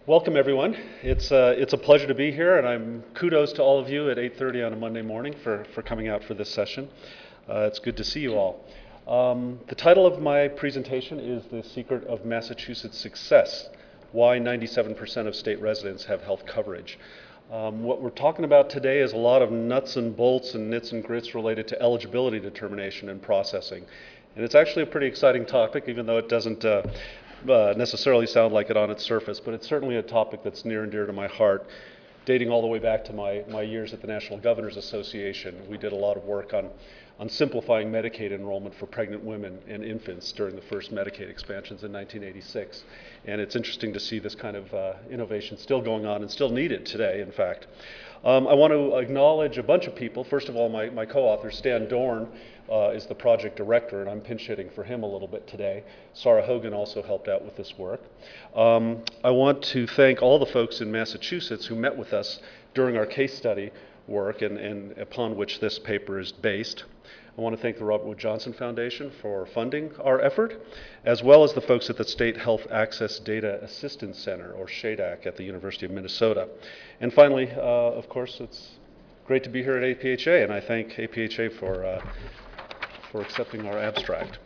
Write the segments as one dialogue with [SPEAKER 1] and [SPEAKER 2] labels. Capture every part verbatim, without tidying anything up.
[SPEAKER 1] Welcome, everyone. It's, uh, it's a pleasure to be here, and I'm kudos to all of you at eight thirty on a Monday morning for, for coming out for this session. Uh, it's good to see you all. Um, the title of my presentation is The Secret of Massachusetts Success, Why ninety-seven percent of State Residents Have Health Coverage. Um, what we're talking about today is a lot of nuts and bolts and nits and grits related to eligibility determination and processing. And it's actually a pretty exciting topic, even though it doesn't uh, uh, necessarily sound like it on its surface, but it's certainly a topic that's near and dear to my heart, dating all the way back to my, my years at the National Governors Association. We did a lot of work on, on simplifying Medicaid enrollment for pregnant women and infants during the first Medicaid expansions in nineteen eighty-six. And it's interesting to see this kind of uh, innovation still going on and still needed today, in fact. Um, I want to acknowledge a bunch of people. First of all, my, my co-author, Stan Dorn, uh, is the project director, and I'm pinch hitting for him a little bit today. Sarah Hogan also helped out with this work. Um, I want to thank all the folks in Massachusetts who met with us during our case study work and, and upon which this paper is based. I want to thank the Robert Wood Johnson Foundation for funding our effort, as well as the folks at the State Health Access Data Assistance Center, or SHADAC, at the University of Minnesota. And finally, uh, of course, it's great to be here at A P H A, and I thank A P H A for, uh, for accepting our abstract.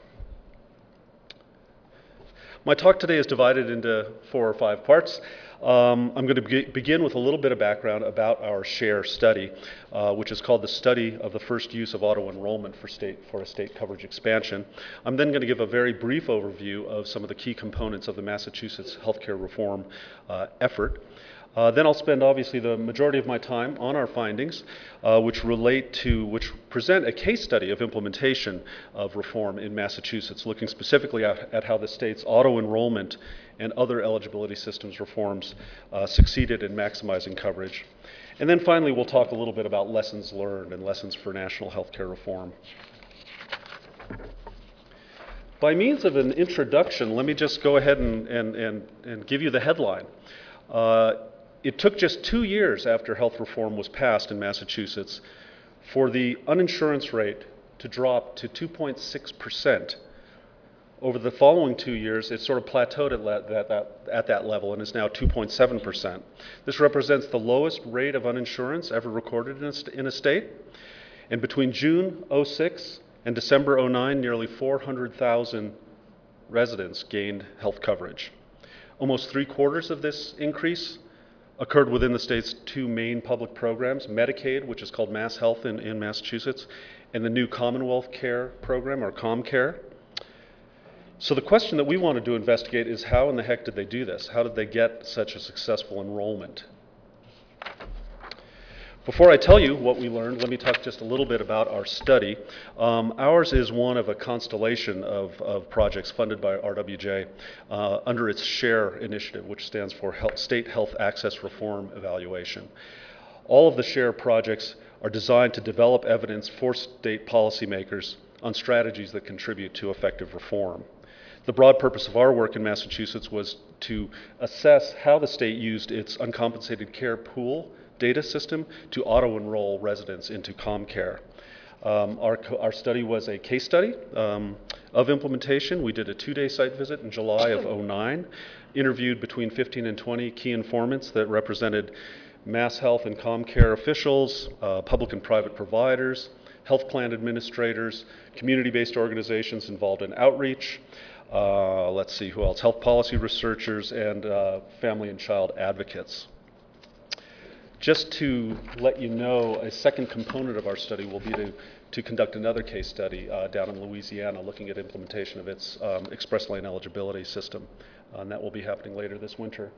[SPEAKER 1] My talk today is divided into four or five parts. Um, I'm going to be begin with a little bit of background about our SHARE study, uh, which is called the Study of the First Use of Auto-Enrollment for, state, for a State Coverage Expansion. I'm then going to give a very brief overview of some of the key components of the Massachusetts healthcare reform uh, effort. Uh, then I'll spend obviously the majority of my time on our findings, uh, which relate to, which present a case study of implementation of reform in Massachusetts, looking specifically at, at how the state's auto-enrollment and other eligibility systems reforms uh, succeeded in maximizing coverage. And then finally, we'll talk a little bit about lessons learned and lessons for national healthcare reform. By means of an introduction, let me just go ahead and, and, and, and give you the headline. Uh, It took just two years after health reform was passed in Massachusetts for the uninsurance rate to drop to two point six percent. Over the following two years, it sort of plateaued at that, that, at that level and is now two point seven percent. This represents the lowest rate of uninsurance ever recorded in a, in a state. And between June oh six and December oh nine, nearly four hundred thousand residents gained health coverage. Almost three quarters of this increase occurred within the state's two main public programs, Medicaid, which is called Mass Health in, in Massachusetts, and the new Commonwealth Care program, or ComCare. So the question that we wanted to investigate is, how in the heck did they do this? How did they get such a successful enrollment? Before I tell you what we learned, let me talk just a little bit about our study. Um, ours is one of a constellation of, of projects funded by R W J uh, under its SHARE initiative, which stands for Health, State Health Access Reform Evaluation. All of the SHARE projects are designed to develop evidence for state policymakers on strategies that contribute to effective reform. The broad purpose of our work in Massachusetts was to assess how the state used its uncompensated care pool data system to auto-enroll residents into ComCare. Um, our, our study was a case study um, of implementation. We did a two-day site visit in July of oh nine, interviewed between fifteen and twenty key informants that represented Mass Health and ComCare officials, uh, public and private providers, health plan administrators, community-based organizations involved in outreach, uh, let's see who else, health policy researchers, and uh, family and child advocates. Just to let you know, a second component of our study will be to, to conduct another case study uh, down in Louisiana looking at implementation of its um, express lane eligibility system, uh, and that will be happening later this winter.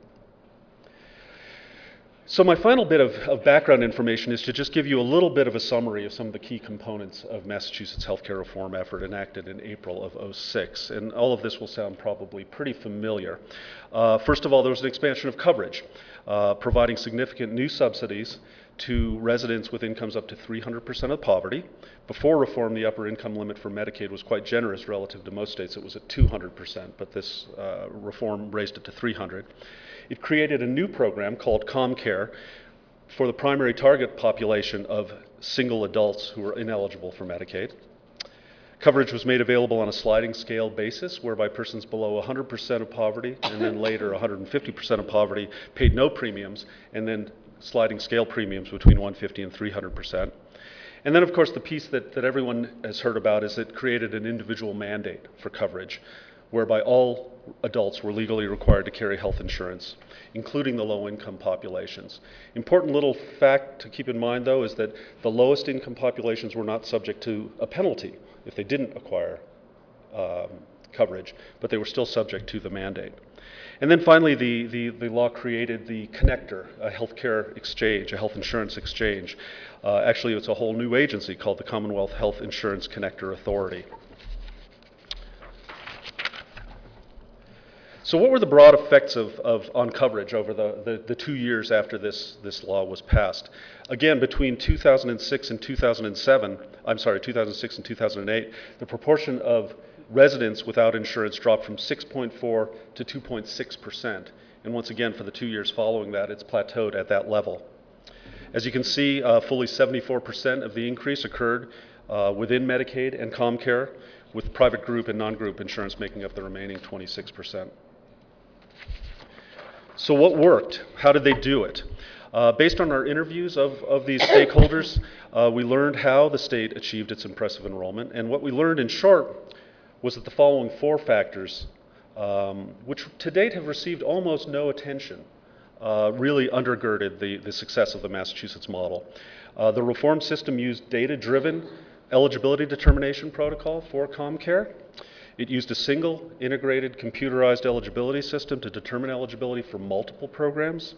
[SPEAKER 1] So my final bit of, of background information is to just give you a little bit of a summary of some of the key components of Massachusetts healthcare reform effort enacted in April of oh six, and all of this will sound probably pretty familiar. Uh, first of all, there was an expansion of coverage, uh, providing significant new subsidies to residents with incomes up to three hundred percent of poverty. Before reform, the upper income limit for Medicaid was quite generous relative to most states. It was at two hundred percent, but this uh, reform raised it to three hundred. It created a new program called ComCare for the primary target population of single adults who are ineligible for Medicaid. Coverage was made available on a sliding scale basis, whereby persons below one hundred percent of poverty and then later one hundred fifty percent of poverty paid no premiums, and then sliding scale premiums between one hundred fifty and three hundred percent. And then, of course, the piece that, that everyone has heard about is it created an individual mandate for coverage, whereby all adults were legally required to carry health insurance, including the low-income populations. Important little fact to keep in mind, though, is that the lowest income populations were not subject to a penalty if they didn't acquire um, coverage, but they were still subject to the mandate. And then finally, the, the, the law created the connector, a healthcare exchange, a health insurance exchange. Uh, actually, it's a whole new agency called the Commonwealth Health Insurance Connector Authority. So what were the broad effects of, of on coverage over the, the, the two years after this, this law was passed? Again, between two thousand six and two thousand seven, I'm sorry, two thousand six and two thousand eight, the proportion of residents without insurance dropped from six point four to two point six percent. And once again, for the two years following that, it's plateaued at that level. As you can see, uh, fully seventy-four percent of the increase occurred uh, within Medicaid and ComCare, with private group and non-group insurance making up the remaining twenty-six percent. So what worked? How did they do it? Uh, based on our interviews of, of these stakeholders, uh, we learned how the state achieved its impressive enrollment. And what we learned in short was that the following four factors, um, which to date have received almost no attention, uh, really undergirded the, the success of the Massachusetts model. Uh, the reform system used data-driven eligibility determination protocol for ComCare. It used a single integrated computerized eligibility system to determine eligibility for multiple programs.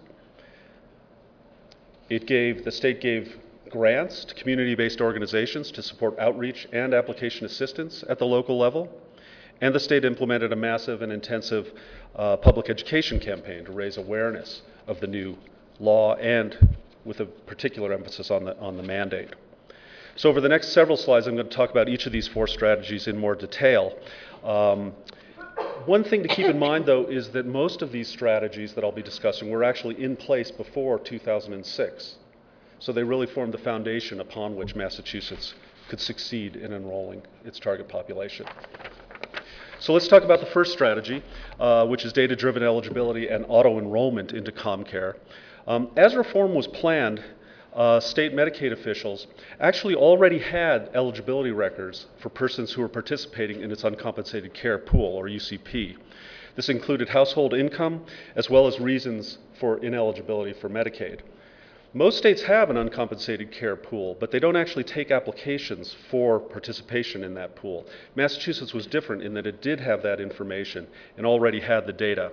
[SPEAKER 1] It gave, the state gave grants to community-based organizations to support outreach and application assistance at the local level. And the state implemented a massive and intensive uh, public education campaign to raise awareness of the new law, and with a particular emphasis on the, on the mandate. So over the next several slides, I'm going to talk about each of these four strategies in more detail. Um, one thing to keep in mind, though, is that most of these strategies that I'll be discussing were actually in place before two thousand six. So they really formed the foundation upon which Massachusetts could succeed in enrolling its target population. So let's talk about the first strategy, uh, which is data-driven eligibility and auto-enrollment into ComCare. Um, as reform was planned, Uh, state Medicaid officials actually already had eligibility records for persons who were participating in its uncompensated care pool, or U C P. This included household income as well as reasons for ineligibility for Medicaid. Most states have an uncompensated care pool, but they don't actually take applications for participation in that pool. Massachusetts was different in that it did have that information and already had the data.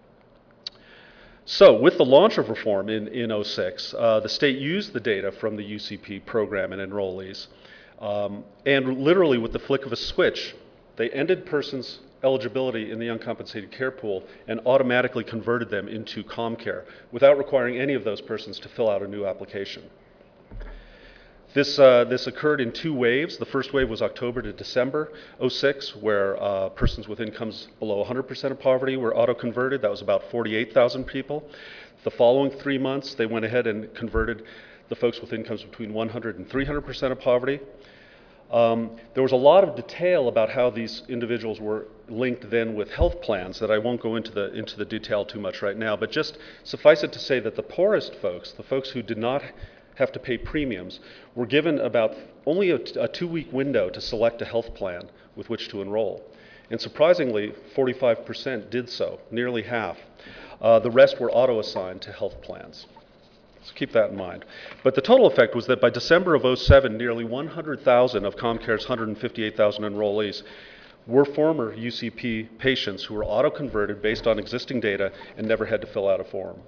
[SPEAKER 1] So with the launch of reform in, in oh six, uh, the state used the data from the U C P program and enrollees. Um, and literally with the flick of a switch, they ended persons' eligibility in the uncompensated care pool and automatically converted them into ComCare without requiring any of those persons to fill out a new application. This, uh, this occurred in two waves. The first wave was October to December oh six, where uh, persons with incomes below one hundred percent of poverty were auto-converted. That was about forty-eight thousand people. The following three months, they went ahead and converted the folks with incomes between one hundred and three hundred percent of poverty. Um, there was a lot of detail about how these individuals were linked then with health plans that I won't go into the, into the detail too much right now, but just suffice it to say that the poorest folks, the folks who did not have to pay premiums, were given about only a, a two-week window to select a health plan with which to enroll. And surprisingly, forty-five percent did so, nearly half. Uh, the rest were auto-assigned to health plans. So keep that in mind. But the total effect was that by December of oh seven, nearly one hundred thousand of ComCare's one hundred fifty-eight thousand enrollees were former U C P patients who were auto-converted based on existing data and never had to fill out a form.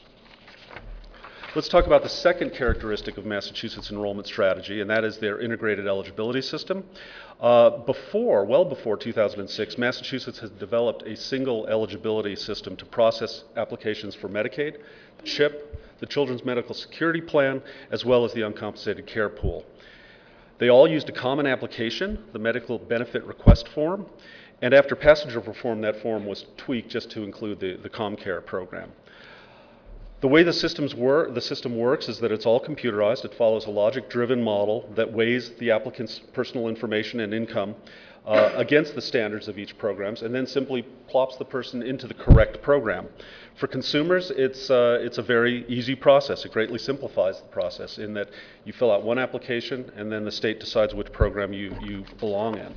[SPEAKER 1] Let's talk about the second characteristic of Massachusetts' enrollment strategy, and that is their integrated eligibility system. Uh, before, well before two thousand six, Massachusetts has developed a single eligibility system to process applications for Medicaid, CHIP, the Children's Medical Security Plan, as well as the uncompensated care pool. They all used a common application, the Medical Benefit Request Form, and after passage of reform, that form was tweaked just to include the, the ComCare program. The way the, systems work, the system works is that it's all computerized. It follows a logic-driven model that weighs the applicant's personal information and income uh, against the standards of each program, and then simply plops the person into the correct program. For consumers, it's, uh, it's a very easy process. It greatly simplifies the process in that you fill out one application and then the state decides which program you, you belong in.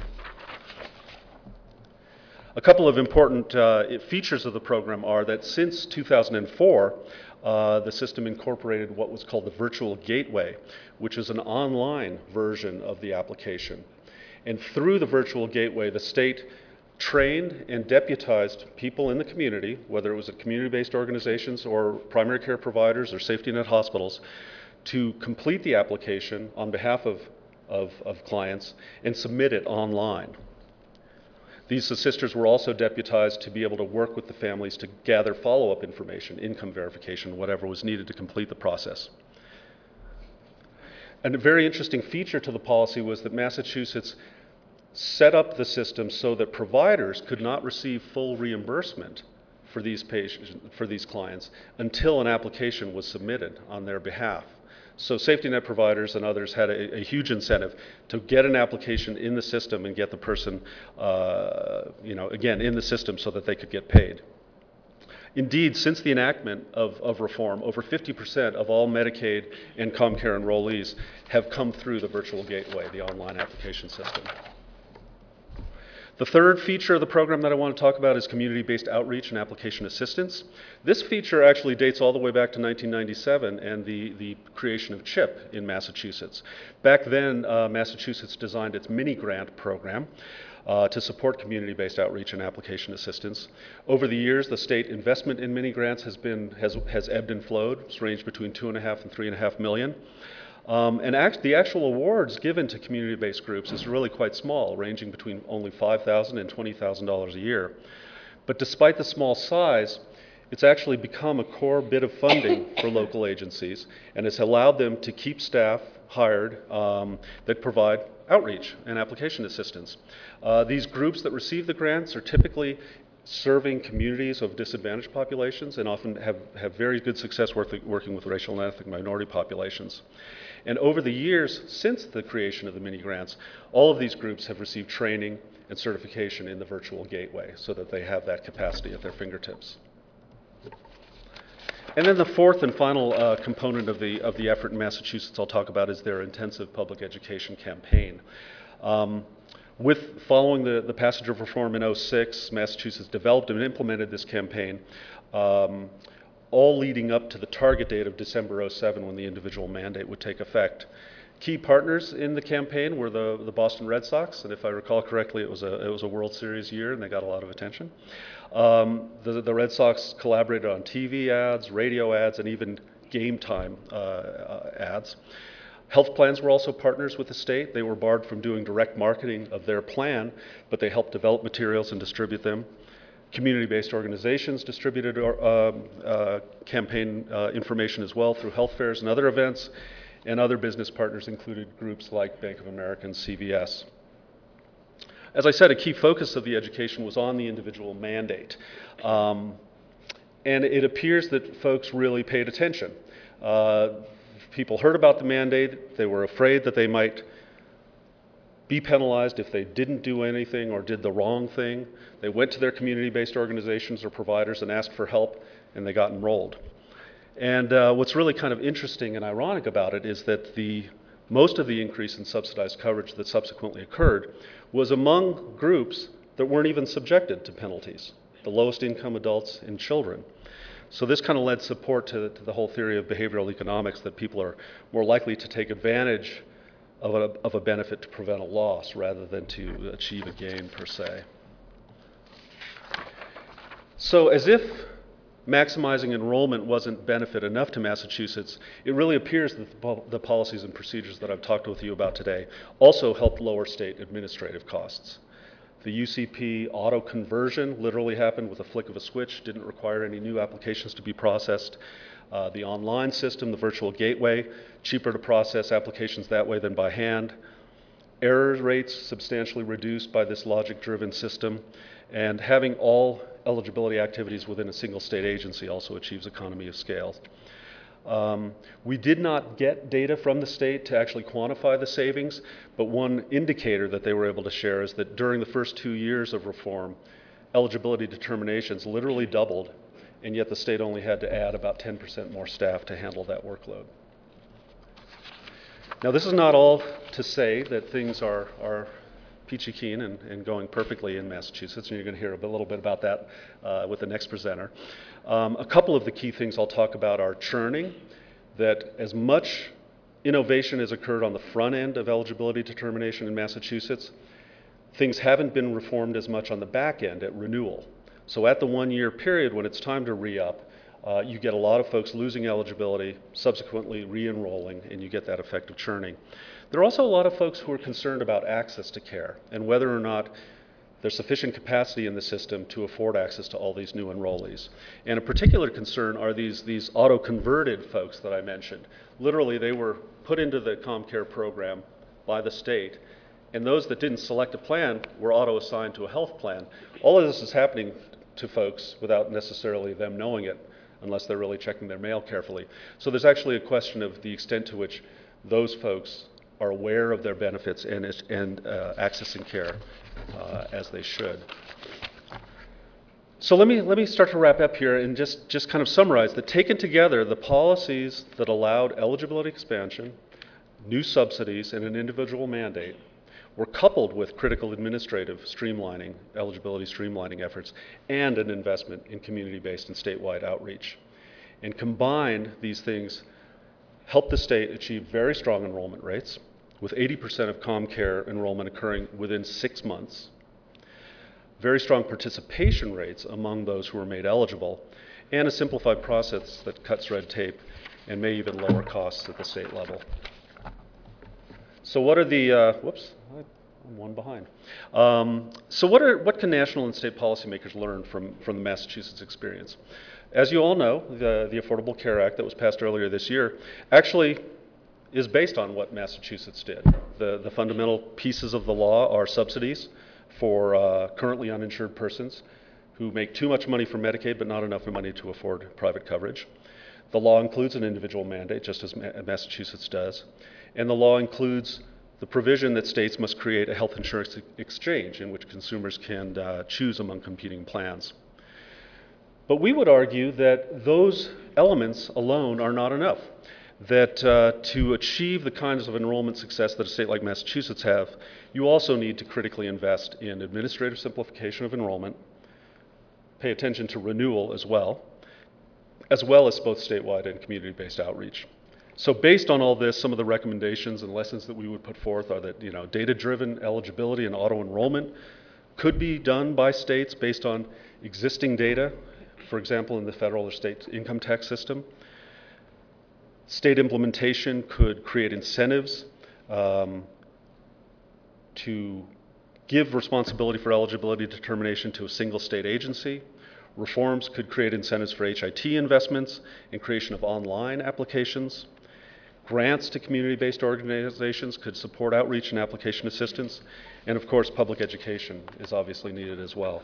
[SPEAKER 1] A couple of important uh, features of the program are that since two thousand four, uh, the system incorporated what was called the Virtual Gateway, which is an online version of the application. And through the Virtual Gateway, the state trained and deputized people in the community, whether it was at community-based organizations or primary care providers or safety net hospitals, to complete the application on behalf of, of, of clients and submit it online. These assisters were also deputized to be able to work with the families to gather follow-up information, income verification, whatever was needed to complete the process. And a very interesting feature to the policy was that Massachusetts set up the system so that providers could not receive full reimbursement for these patients, for these clients, until an application was submitted on their behalf. So safety net providers and others had a, a huge incentive to get an application in the system and get the person, uh, you know, again, in the system so that they could get paid. Indeed, since the enactment of, of reform, over fifty percent of all Medicaid and ComCare enrollees have come through the Virtual Gateway, the online application system. The third feature of the program that I want to talk about is community-based outreach and application assistance. This feature actually dates all the way back to nineteen ninety-seven and the, the creation of CHIP in Massachusetts. Back then, uh, Massachusetts designed its mini-grant program uh, to support community-based outreach and application assistance. Over the years, the state investment in mini-grants has been, has, has ebbed and flowed. It's ranged between two and a half and three and a half million. Um, and act, the actual awards given to community-based groups is really quite small, ranging between only five thousand dollars and twenty thousand dollars a year. But despite the small size, it's actually become a core bit of funding for local agencies, and it's allowed them to keep staff hired um, that provide outreach and application assistance. Uh, these groups that receive the grants are typically serving communities of disadvantaged populations and often have, have very good success work, working with racial and ethnic minority populations. And over the years since the creation of the mini grants, all of these groups have received training and certification in the Virtual Gateway so that they have that capacity at their fingertips. And then the fourth and final uh, component of the, of the effort in Massachusetts I'll talk about is their intensive public education campaign. Um, With following the, the passage of reform in oh six, Massachusetts developed and implemented this campaign, um, all leading up to the target date of December oh seven when the individual mandate would take effect. Key partners in the campaign were the, the Boston Red Sox, and if I recall correctly, it was a, it was a World Series year and they got a lot of attention. Um, the, the Red Sox collaborated on T V ads, radio ads, and even game time uh, uh, ads. Health plans were also partners with the state. They were barred from doing direct marketing of their plan, but they helped develop materials and distribute them. Community-based organizations distributed uh, uh, campaign uh, information as well through health fairs and other events, and other business partners included groups like Bank of America and C V S. As I said, a key focus of the education was on the individual mandate. Um, and it appears that folks really paid attention. Uh, People heard about the mandate. They were afraid that they might be penalized if they didn't do anything or did the wrong thing. They went to their community-based organizations or providers and asked for help, and they got enrolled. And uh, what's really kind of interesting and ironic about it is that the most of the increase in subsidized coverage that subsequently occurred was among groups that weren't even subjected to penalties, the lowest income adults and children. So this kind of led support to, to the whole theory of behavioral economics, that people are more likely to take advantage of a, of a benefit to prevent a loss rather than to achieve a gain per se. So as if maximizing enrollment wasn't benefit enough to Massachusetts, it really appears that the, the policies and procedures that I've talked with you about today also helped lower state administrative costs. The U C P auto conversion literally happened with a flick of a switch, didn't require any new applications to be processed. Uh, the online system, the Virtual Gateway, cheaper to process applications that way than by hand. error rates substantially reduced by this logic-driven system, and having all eligibility activities within a single state agency also achieves economy of scale. Um, we did not get data from the state to actually quantify the savings, but one indicator that they were able to share is that during the first two years of reform, eligibility determinations literally doubled, and yet the state only had to add about ten percent more staff to handle that workload. Now, this is not all to say that things are, are peachy keen and, and going perfectly in Massachusetts, and you're going to hear a little bit about that uh, with the next presenter. Um, a couple of the key things I'll talk about are churning, that as much innovation has occurred on the front end of eligibility determination in Massachusetts, things haven't been reformed as much on the back end at renewal. So at the one-year period when it's time to re-up, Uh, you get a lot of folks losing eligibility, subsequently re-enrolling, and you get that effect of churning. There are also a lot of folks who are concerned about access to care and whether or not there's sufficient capacity in the system to afford access to all these new enrollees. And a particular concern are these, these auto-converted folks that I mentioned. Literally, they were put into the CommCare program by the state, and those that didn't select a plan were auto-assigned to a health plan. All of this is happening to folks without necessarily them knowing it, unless they're really checking their mail carefully. So there's actually a question of the extent to which those folks are aware of their benefits and, and uh, accessing care uh, as they should. So let me, let me start to wrap up here and just, just kind of summarize that taken together, the policies that allowed eligibility expansion, new subsidies, and an individual mandate were coupled with critical administrative streamlining, eligibility streamlining efforts, and an investment in community-based and statewide outreach. And combined, these things helped the state achieve very strong enrollment rates, with eighty percent of CommCare enrollment occurring within six months, very strong participation rates among those who were made eligible, and a simplified process that cuts red tape and may even lower costs at the state level. So what are the, uh, whoops, I'm one behind. Um, so what, are, what can national and state policymakers learn from, from the Massachusetts experience? As you all know, the, the Affordable Care Act that was passed earlier this year actually is based on what Massachusetts did. The, the fundamental pieces of the law are subsidies for uh, currently uninsured persons who make too much money from Medicaid but not enough money to afford private coverage. The law includes an individual mandate, just as Ma- Massachusetts does. And the law includes the provision that states must create a health insurance exchange in which consumers can uh, choose among competing plans. But we would argue that those elements alone are not enough, that uh, to achieve the kinds of enrollment success that a state like Massachusetts have, you also need to critically invest in administrative simplification of enrollment, pay attention to renewal as well, as well as both statewide and community-based outreach. So based on all this, some of the recommendations and lessons that we would put forth are that, you know, data-driven eligibility and auto-enrollment could be done by states based on existing data, for example, in the federal or state income tax system. State implementation could create incentives um, to give responsibility for eligibility determination to a single state agency. Reforms could create incentives for H I T investments and creation of online applications. Grants to community-based organizations could support outreach and application assistance. And of course, public education is obviously needed as well.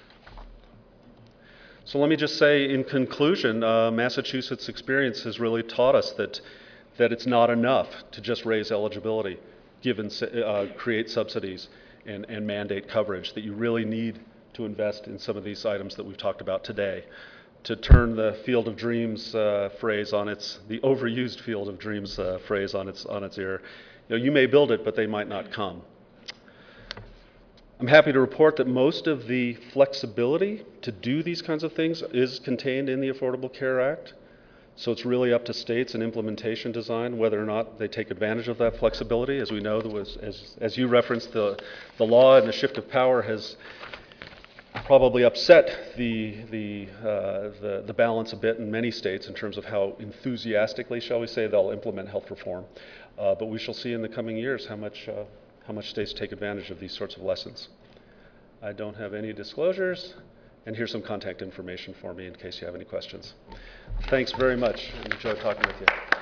[SPEAKER 1] So let me just say in conclusion, uh, Massachusetts' experience has really taught us that, that it's not enough to just raise eligibility, given, uh, create subsidies and, and mandate coverage, that you really need to invest in some of these items that we've talked about today. To turn the field of dreams uh, phrase on its, the overused field of dreams uh, phrase on its, on its ear, you know, you may build it, but they might not come. I'm happy to report that most of the flexibility to do these kinds of things is contained in the Affordable Care Act. So it's really up to states and implementation design whether or not they take advantage of that flexibility. As we know, there was, as, as you referenced, the, the law and the shift of power has probably upset the, the, uh, the, the balance a bit in many states in terms of how enthusiastically, shall we say, they'll implement health reform. Uh, but we shall see in the coming years how much, uh, how much states take advantage of these sorts of lessons. I don't have any disclosures, and here's some contact information for me in case you have any questions. Thanks very much. I enjoyed talking with you.